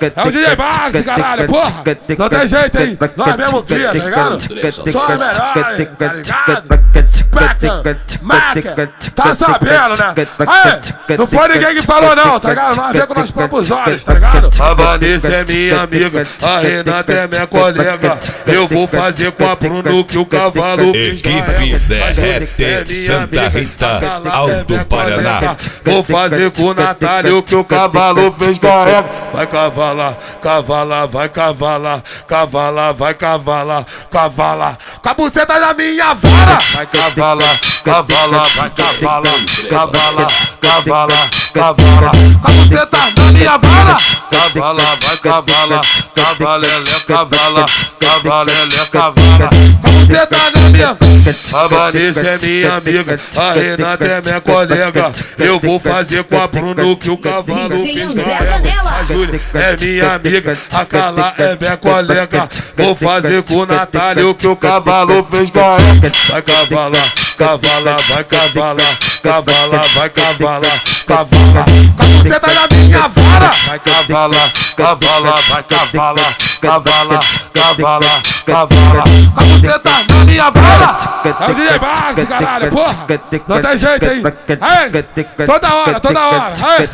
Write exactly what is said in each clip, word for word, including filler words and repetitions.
É o D J Max, caralho, porra. Não tem jeito, hein? Nós mesmo cria, tá ligado? Só é melhor, tá ligado? Spectre, Maca, tá sabendo, né? Aí, não foi ninguém que falou não, tá ligado? Nós vemos com nossos próprios olhos, tá ligado? A Vanessa é minha amiga, a Renata é minha colega. Eu vou fazer com a Bruno que o cavalo fez. Equipe Derrete Santa Rita, Alto Paraná. Vou fazer com o Natália o que o cavalo fez garega. Vai cavalar, cavalar, vai cavalar, cavalar, vai cavalar, cavalar. Com a buceta da minha vara. Vai cavalar, cavalar, vai cavalar, cavalar, cavalar, cavalar. Com a buceta da minha vara. Cavalar, vai cavalar, cavalele, cavala, cavalele, cavala. Com a buceta da minha. A Vanessa é minha amiga, a Renata é minha colega. Eu vou fazer com a Bruno que o cavalo fez garega. A Júlia é minha amiga, a Carla é minha colega. Vou fazer com o Natália o que o cavalo fez garega. Vai cavalar, cavalar, vai cavalar, cavalar, vai cavalar, cavalar. Com a buceta da minha vara. Vai cavalar, cavalar, vai cavalar, cavalar, cavalar, cavalar. Com a buceta da minha vara. É o D J Max, caralho, porra. Não tem jeito, hein? Aí, toda hora, toda hora. Aí.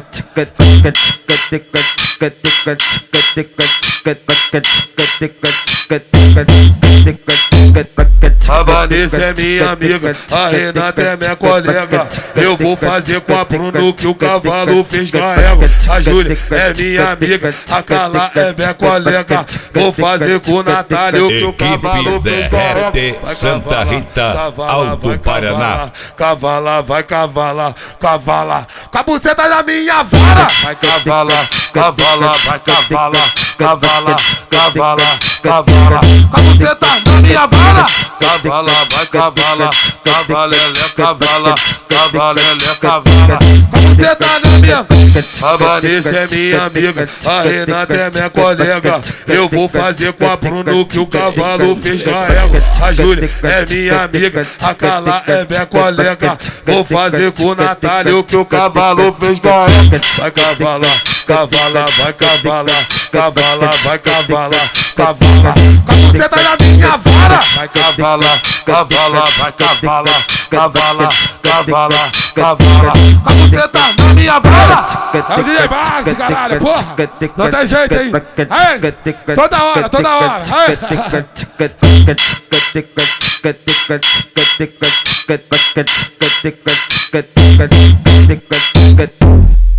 A Vanessa é minha amiga, a Renata é minha colega. Eu vou fazer com a Bruno que o cavalo fez garega. A Júlia é minha amiga, a Carla é minha colega. Vou fazer com o Natália o que o cavalo fez garega. Derrete Santa Rita, Alto Paraná. Cavalar, vai cavalar, cavalar. Com a buceta da minha vara. Vai cavalar, cavalar, vai cavalar, cavalar, cavalar, cavalar. Com a buceta da minha vara. Cavalar, vai cavalar, cavalele, cavala, cavalele, cavala. Com a buceta da minha. A Vanessa é minha amiga, a Renata é minha colega. Eu vou fazer com a Bruno que o cavalo fez garega. A Júlia é minha amiga, a Carla é minha colega. Vou fazer com o Natália o que o cavalo fez garega. Vai cavalar, cavalar, vai cavalar, cavalar, vai cavalar, cavalar. Com a buceta da minha vara. Vai cavalar, cavalar, vai cavalar, cavalar, cavalar, cavalar. Com a buceta da minha vara. É o D J Max, caralho, porra. Não tem jeito, hein? Aí, toda hora, toda hora. Aí.